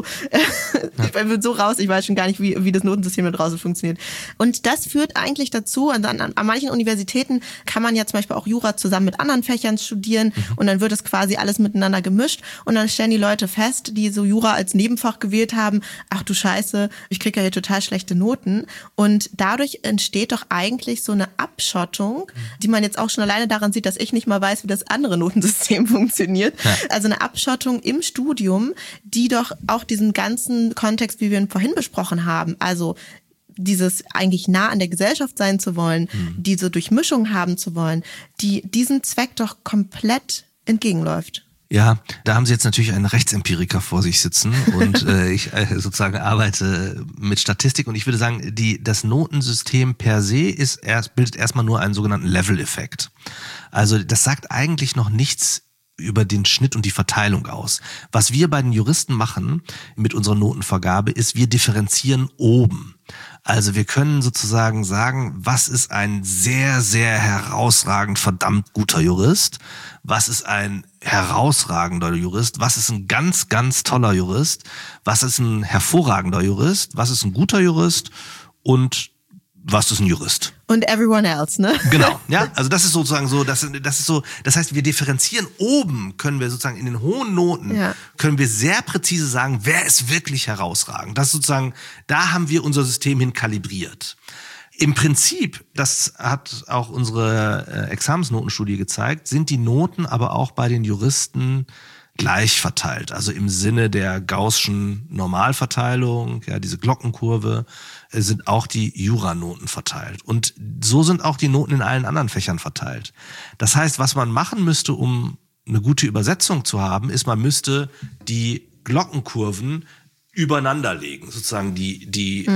Ich bin so raus, ich weiß schon gar nicht, wie das Notensystem da draußen funktioniert. Und das führt eigentlich dazu, also an manchen Universitäten kann man ja zum Beispiel auch Jura zusammen mit anderen Fächern studieren und dann wird es quasi alles miteinander gemischt und dann stellen die Leute fest, die so Jura als Nebenfach gewählt haben, ach du Scheiße, ich kriege ja total schlechte Noten und dadurch entsteht doch eigentlich so eine Abschottung, die man jetzt auch schon alleine daran sieht, dass ich nicht mal weiß, wie das andere Notensystem funktioniert. Ja. Also eine Abschottung im Studium, die doch auch diesen ganzen Kontext, wie wir ihn vorhin besprochen haben, also dieses eigentlich nah an der Gesellschaft sein zu wollen, diese Durchmischung haben zu wollen, die diesem Zweck doch komplett entgegenläuft. Ja, da haben Sie jetzt natürlich einen Rechtsempiriker vor sich sitzen und ich sozusagen arbeite mit Statistik und ich würde sagen, das Notensystem per se bildet erstmal nur einen sogenannten Level-Effekt. Also das sagt eigentlich noch nichts über den Schnitt und die Verteilung aus. Was wir bei den Juristen machen mit unserer Notenvergabe ist, wir differenzieren oben. Also wir können sozusagen sagen, was ist ein sehr, sehr herausragend verdammt guter Jurist, was ist ein herausragender Jurist, was ist ein ganz, ganz toller Jurist, was ist ein hervorragender Jurist, was ist ein guter Jurist und was ist ein Jurist. Und everyone else, ne? Genau, ja. Also das ist sozusagen so, das ist so, das heißt, wir differenzieren oben, können wir sozusagen in den hohen Noten, können wir sehr präzise sagen, wer ist wirklich herausragend. Das ist sozusagen, da haben wir unser System hin kalibriert. Im Prinzip, das hat auch unsere Examensnotenstudie gezeigt, sind die Noten aber auch bei den Juristen gleich verteilt. Also im Sinne der Gaußschen Normalverteilung, ja, diese Glockenkurve, sind auch die Juranoten verteilt. Und so sind auch die Noten in allen anderen Fächern verteilt. Das heißt, was man machen müsste, um eine gute Übersetzung zu haben, ist, man müsste die Glockenkurven übereinander legen, sozusagen die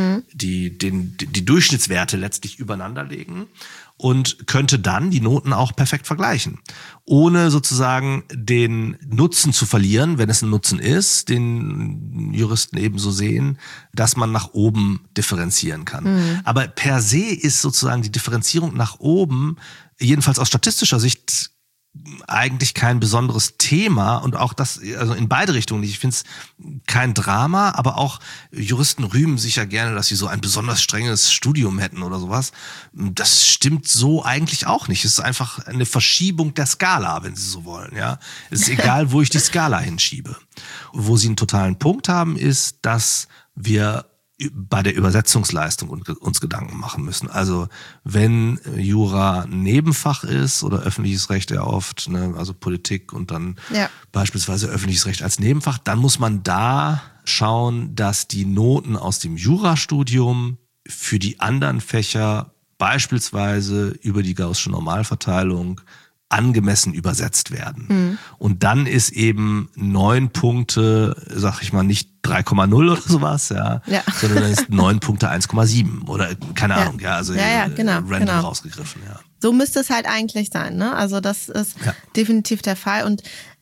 Durchschnittswerte letztlich übereinander legen und könnte dann die Noten auch perfekt vergleichen, ohne sozusagen den Nutzen zu verlieren, wenn es ein Nutzen ist, den Juristen ebenso sehen, dass man nach oben differenzieren kann. Aber per se ist sozusagen die Differenzierung nach oben, jedenfalls aus statistischer Sicht, eigentlich kein besonderes Thema und auch das, also in beide Richtungen nicht. Ich finde es kein Drama, aber auch Juristen rühmen sich ja gerne, dass sie so ein besonders strenges Studium hätten oder sowas. Das stimmt so eigentlich auch nicht. Es ist einfach eine Verschiebung der Skala, wenn Sie so wollen, ja. Es ist egal, wo ich die Skala hinschiebe. Wo Sie einen totalen Punkt haben, ist, dass wir bei der Übersetzungsleistung uns Gedanken machen müssen. Also wenn Jura ein Nebenfach ist oder öffentliches Recht ja oft, ne, also Politik und dann beispielsweise öffentliches Recht als Nebenfach, dann muss man da schauen, dass die Noten aus dem Jurastudium für die anderen Fächer beispielsweise über die Gaußsche Normalverteilung angemessen übersetzt werden. Und dann ist eben 9 Punkte, sag ich mal, nicht 3,0 oder sowas, sondern dann ist 9 Punkte 1,7 oder keine Ahnung, also random rausgegriffen, So müsste es halt eigentlich sein, ne? Also das ist definitiv der Fall und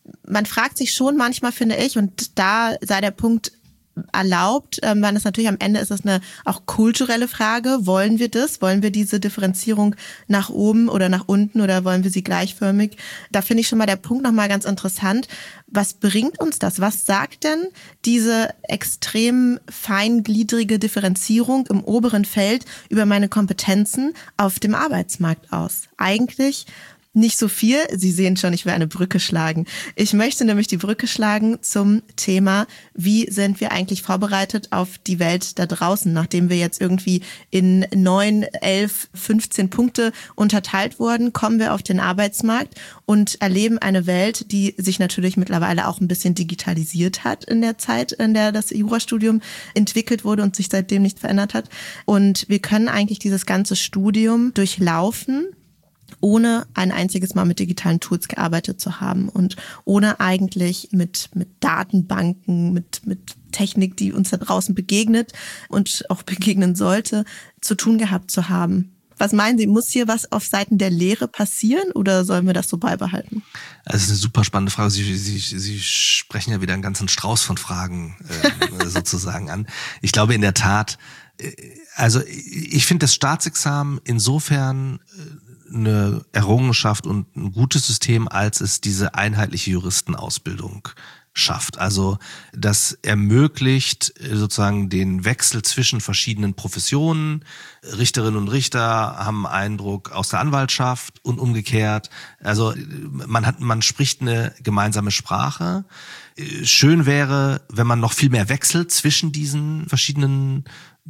man fragt sich schon manchmal, finde ich, und da sei der Punkt erlaubt, weil es natürlich am Ende ist es eine auch kulturelle Frage. Wollen wir das? Wollen wir diese Differenzierung nach oben oder nach unten oder wollen wir sie gleichförmig? Da finde ich schon mal der Punkt nochmal ganz interessant. Was bringt uns das? Was sagt denn diese extrem feingliedrige Differenzierung im oberen Feld über meine Kompetenzen auf dem Arbeitsmarkt aus? Eigentlich nicht so viel. Sie sehen schon, ich will eine Brücke schlagen. Ich möchte nämlich die Brücke schlagen zum Thema, wie sind wir eigentlich vorbereitet auf die Welt da draußen, nachdem wir jetzt irgendwie in 9, 11, 15 Punkte unterteilt wurden, kommen wir auf den Arbeitsmarkt und erleben eine Welt, die sich natürlich mittlerweile auch ein bisschen digitalisiert hat in der Zeit, in der das Jurastudium entwickelt wurde und sich seitdem nicht verändert hat. Und wir können eigentlich dieses ganze Studium durchlaufen, ohne ein einziges Mal mit digitalen Tools gearbeitet zu haben und ohne eigentlich mit Datenbanken, mit Technik, die uns da draußen begegnet und auch begegnen sollte, zu tun gehabt zu haben. Was meinen Sie, muss hier was auf Seiten der Lehre passieren oder sollen wir das so beibehalten? Das ist eine super spannende Frage. Sie sprechen ja wieder einen ganzen Strauß von Fragen sozusagen an. Ich glaube in der Tat, also ich finde das Staatsexamen insofern eine Errungenschaft und ein gutes System, als es diese einheitliche Juristenausbildung schafft. Also das ermöglicht sozusagen den Wechsel zwischen verschiedenen Professionen. Richterinnen und Richter haben Eindruck aus der Anwaltschaft und umgekehrt. Also man spricht eine gemeinsame Sprache. Schön wäre, wenn man noch viel mehr Wechsel zwischen diesen verschiedenen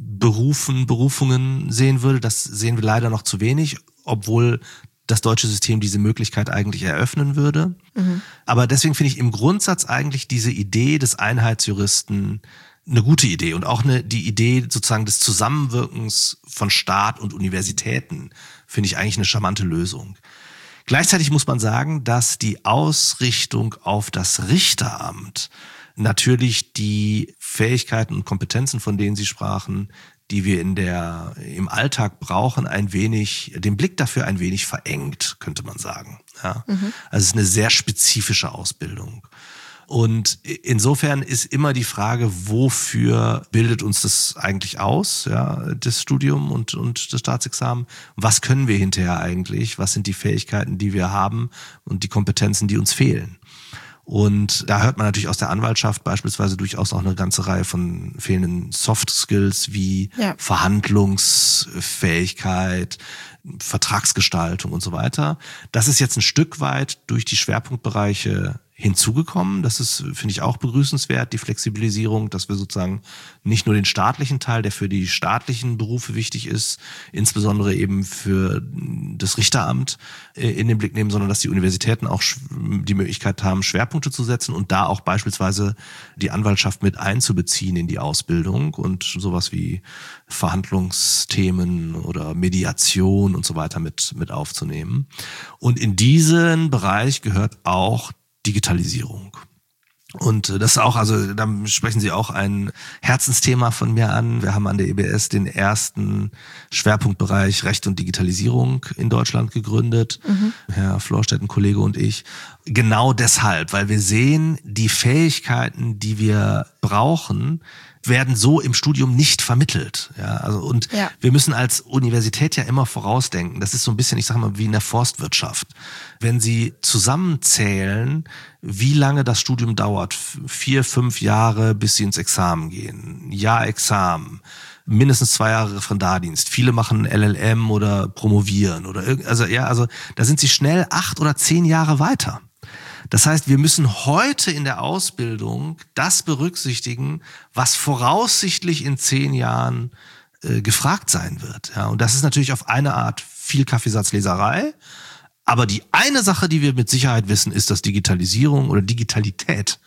Berufungen sehen würde. Das sehen wir leider noch zu wenig, obwohl das deutsche System diese Möglichkeit eigentlich eröffnen würde. Mhm. Aber deswegen finde ich im Grundsatz eigentlich diese Idee des Einheitsjuristen eine gute Idee und auch die Idee sozusagen des Zusammenwirkens von Staat und Universitäten finde ich eigentlich eine charmante Lösung. Gleichzeitig muss man sagen, dass die Ausrichtung auf das Richteramt natürlich die Fähigkeiten und Kompetenzen, von denen Sie sprachen, die wir im Alltag brauchen, den Blick dafür ein wenig verengt, könnte man sagen. Ja. Mhm. Also es ist eine sehr spezifische Ausbildung. Und insofern ist immer die Frage, wofür bildet uns das eigentlich aus, ja, das Studium und das Staatsexamen? Was können wir hinterher eigentlich? Was sind die Fähigkeiten, die wir haben und die Kompetenzen, die uns fehlen? Und da hört man natürlich aus der Anwaltschaft beispielsweise durchaus auch eine ganze Reihe von fehlenden Soft Skills wie Verhandlungsfähigkeit, Vertragsgestaltung und so weiter. Das ist jetzt ein Stück weit durch die Schwerpunktbereiche hinzugekommen. Das ist, finde ich, auch begrüßenswert, die Flexibilisierung, dass wir sozusagen nicht nur den staatlichen Teil, der für die staatlichen Berufe wichtig ist, insbesondere eben für das Richteramt in den Blick nehmen, sondern dass die Universitäten auch die Möglichkeit haben, Schwerpunkte zu setzen und da auch beispielsweise die Anwaltschaft mit einzubeziehen in die Ausbildung und sowas wie Verhandlungsthemen oder Mediation und so weiter mit aufzunehmen. Und in diesen Bereich gehört auch Digitalisierung. Und das ist auch, also da sprechen Sie auch ein Herzensthema von mir an. Wir haben an der EBS den ersten Schwerpunktbereich Recht und Digitalisierung in Deutschland gegründet. Mhm. Herr Florstedt, ein Kollege und ich. Genau deshalb, weil wir sehen, die Fähigkeiten, die wir brauchen, werden so im Studium nicht vermittelt. Ja, also wir müssen als Universität ja immer vorausdenken. Das ist so ein bisschen, ich sage mal, wie in der Forstwirtschaft. Wenn Sie zusammenzählen, wie lange das Studium dauert, 4, 5 Jahre, bis Sie ins Examen gehen, Jahr Examen, mindestens 2 Jahre Referendardienst. Viele machen LLM oder promovieren oder also da sind Sie schnell 8 oder 10 Jahre weiter. Das heißt, wir müssen heute in der Ausbildung das berücksichtigen, was voraussichtlich in 10 Jahren gefragt sein wird. Ja, und das ist natürlich auf eine Art viel Kaffeesatzleserei. Aber die eine Sache, die wir mit Sicherheit wissen, ist, dass Digitalisierung oder Digitalität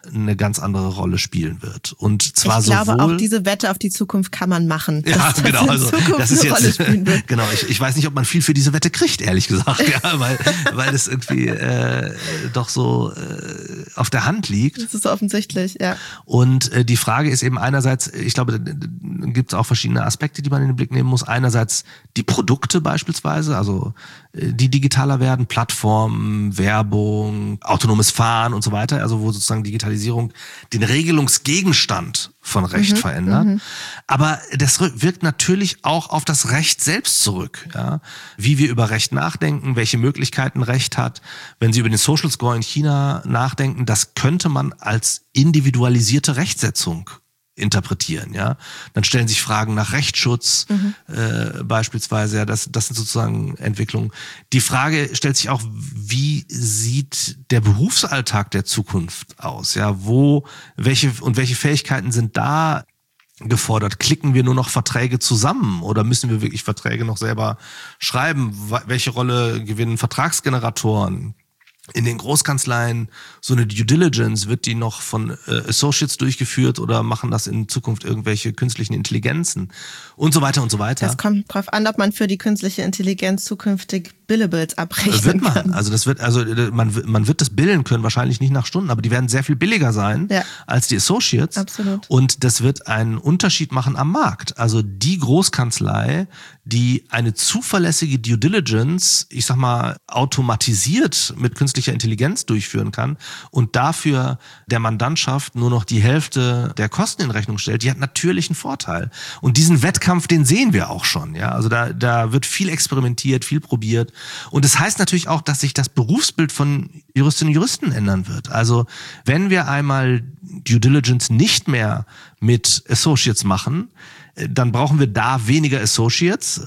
eine ganz andere Rolle spielen wird. Und zwar ich glaube, sowohl auch diese Wette auf die Zukunft kann man machen. Ja, dass genau. Also das ist jetzt wird. genau. Ich weiß nicht, ob man viel für diese Wette kriegt, ehrlich gesagt, ja, weil es irgendwie doch so auf der Hand liegt. Das ist offensichtlich, ja. Und die Frage ist eben einerseits, ich glaube, da gibt es auch verschiedene Aspekte, die man in den Blick nehmen muss. Einerseits die Produkte beispielsweise, also die digitaler werden, Plattformen, Werbung, autonomes Fahren und so weiter, also wo sozusagen Digitalisierung den Regelungsgegenstand von Recht verändert. Aber das wirkt natürlich auch auf das Recht selbst zurück. Ja? Wie wir über Recht nachdenken, welche Möglichkeiten Recht hat. Wenn Sie über den Social Score in China nachdenken, das könnte man als individualisierte Rechtsetzung interpretieren, ja. Dann stellen sich Fragen nach Rechtsschutz beispielsweise, ja, das sind sozusagen Entwicklungen. Die Frage stellt sich auch, wie sieht der Berufsalltag der Zukunft aus, ja, welche Fähigkeiten sind da gefordert? Klicken wir nur noch Verträge zusammen oder müssen wir wirklich Verträge noch selber schreiben? Welche Rolle gewinnen Vertragsgeneratoren? In den Großkanzleien so eine Due Diligence, wird die noch von Associates durchgeführt oder machen das in Zukunft irgendwelche künstlichen Intelligenzen und so weiter und so weiter. Das kommt drauf an, ob man für die künstliche Intelligenz zukünftig Billables abrechnen kann. Man wird das billen können, wahrscheinlich nicht nach Stunden, aber die werden sehr viel billiger sein als die Associates. Absolut. Und das wird einen Unterschied machen am Markt. Also die Großkanzlei, die eine zuverlässige Due Diligence, ich sag mal, automatisiert mit künstlicher Intelligenz durchführen kann und dafür der Mandantschaft nur noch die Hälfte der Kosten in Rechnung stellt, die hat natürlich einen Vorteil. Und diesen Wettkampf, den sehen wir auch schon. Ja, also da wird viel experimentiert, viel probiert. Und das heißt natürlich auch, dass sich das Berufsbild von Juristinnen und Juristen ändern wird. Also wenn wir einmal Due Diligence nicht mehr mit Associates machen, dann brauchen wir da weniger Associates.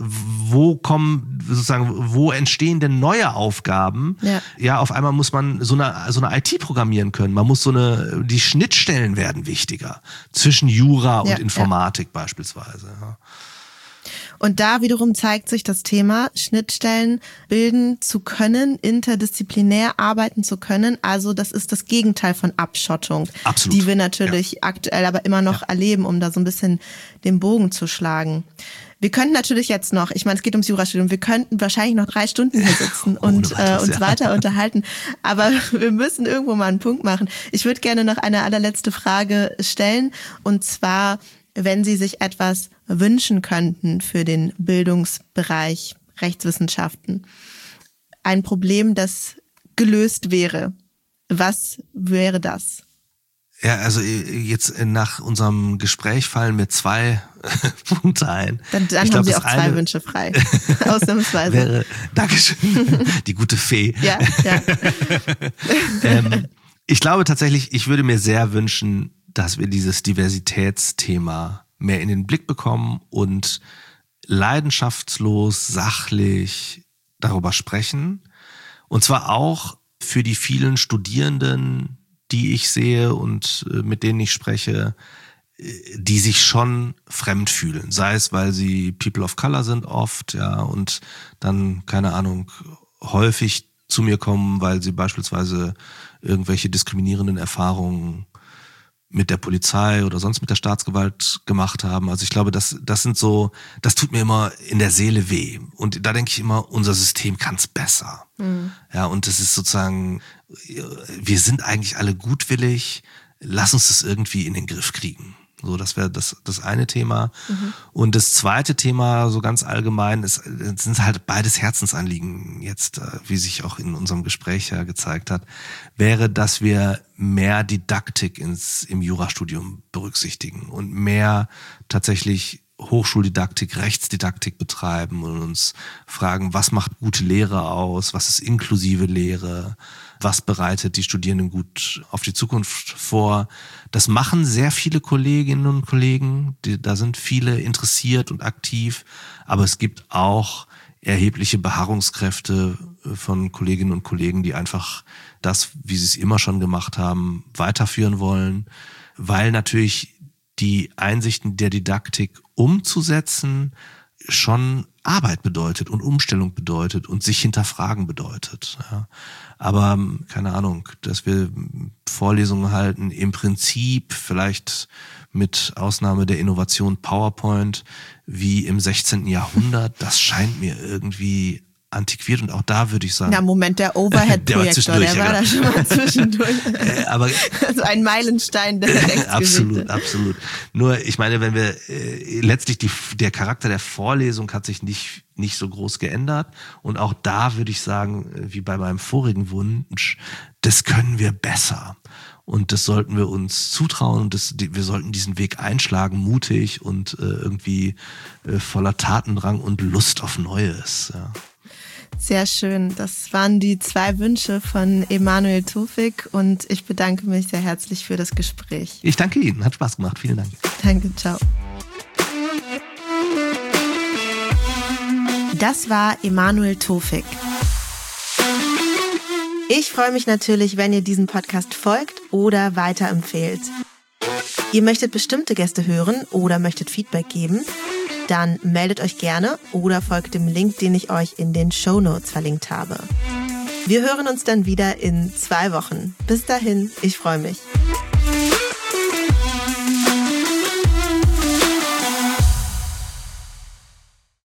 Wo entstehen denn neue Aufgaben? Ja, auf einmal muss man so eine IT programmieren können. Man muss die Schnittstellen werden wichtiger zwischen Jura und Informatik beispielsweise. Ja. Und da wiederum zeigt sich das Thema, Schnittstellen bilden zu können, interdisziplinär arbeiten zu können. Also das ist das Gegenteil von Abschottung, Absolut. Die wir natürlich aktuell aber immer noch erleben, um da so ein bisschen den Bogen zu schlagen. Wir könnten natürlich jetzt noch, ich meine, es geht ums Jurastudium, wir könnten wahrscheinlich noch 3 Stunden hier sitzen und uns weiter unterhalten, aber wir müssen irgendwo mal einen Punkt machen. Ich würde gerne noch eine allerletzte Frage stellen, und zwar, wenn Sie sich etwas wünschen könnten für den Bildungsbereich Rechtswissenschaften, ein Problem, das gelöst wäre, was wäre das? Ja, also jetzt nach unserem Gespräch fallen mir 2 Punkte ein. Dann haben Sie auch 2 Wünsche frei, ausnahmsweise. Dankeschön, die gute Fee. Ja. Ich glaube tatsächlich, ich würde mir sehr wünschen, dass wir dieses Diversitätsthema mehr in den Blick bekommen und leidenschaftslos, sachlich darüber sprechen. Und zwar auch für die vielen Studierenden, die ich sehe und mit denen ich spreche, die sich schon fremd fühlen. Sei es, weil sie People of Color sind oft, ja, und dann, keine Ahnung, häufig zu mir kommen, weil sie beispielsweise irgendwelche diskriminierenden Erfahrungen mit der Polizei oder sonst mit der Staatsgewalt gemacht haben. Also ich glaube, das tut mir immer in der Seele weh. Und da denke ich immer, unser System kann es besser. Mhm. Ja, und das ist sozusagen, wir sind eigentlich alle gutwillig, lass uns das irgendwie in den Griff kriegen. So, das wäre das eine Thema. Mhm. Und das zweite Thema, so ganz allgemein, es sind halt beides Herzensanliegen jetzt, wie sich auch in unserem Gespräch ja gezeigt hat, wäre, dass wir mehr Didaktik im Jurastudium berücksichtigen und mehr tatsächlich Hochschuldidaktik, Rechtsdidaktik betreiben und uns fragen, was macht gute Lehre aus, was ist inklusive Lehre, was bereitet die Studierenden gut auf die Zukunft vor. Das machen sehr viele Kolleginnen und Kollegen, da sind viele interessiert und aktiv, aber es gibt auch erhebliche Beharrungskräfte von Kolleginnen und Kollegen, die einfach das, wie sie es immer schon gemacht haben, weiterführen wollen, weil natürlich die Einsichten der Didaktik umzusetzen schon Arbeit bedeutet und Umstellung bedeutet und sich hinterfragen bedeutet. Ja. Aber keine Ahnung, dass wir Vorlesungen halten, im Prinzip vielleicht mit Ausnahme der Innovation PowerPoint wie im 16. Jahrhundert, das scheint mir irgendwie antiquiert und auch da würde ich sagen... Na Moment, der Overhead-Projektor, der war da schon mal zwischendurch. Aber also ein Meilenstein der Rechtsgeschichte. Absolut. Nur, ich meine, wenn wir letztlich der Charakter der Vorlesung hat sich nicht so groß geändert und auch da würde ich sagen, wie bei meinem vorigen Wunsch, das können wir besser. Und das sollten wir uns zutrauen und wir sollten diesen Weg einschlagen, mutig und irgendwie voller Tatendrang und Lust auf Neues. Ja. Sehr schön. Das waren die 2 Wünsche von Emanuel Tofik und ich bedanke mich sehr herzlich für das Gespräch. Ich danke Ihnen. Hat Spaß gemacht. Vielen Dank. Danke. Ciao. Das war Emanuel Tofik. Ich freue mich natürlich, wenn ihr diesem Podcast folgt oder weiterempfehlt. Ihr möchtet bestimmte Gäste hören oder möchtet Feedback geben? Dann meldet euch gerne oder folgt dem Link, den ich euch in den Shownotes verlinkt habe. Wir hören uns dann wieder in 2 Wochen. Bis dahin, ich freue mich.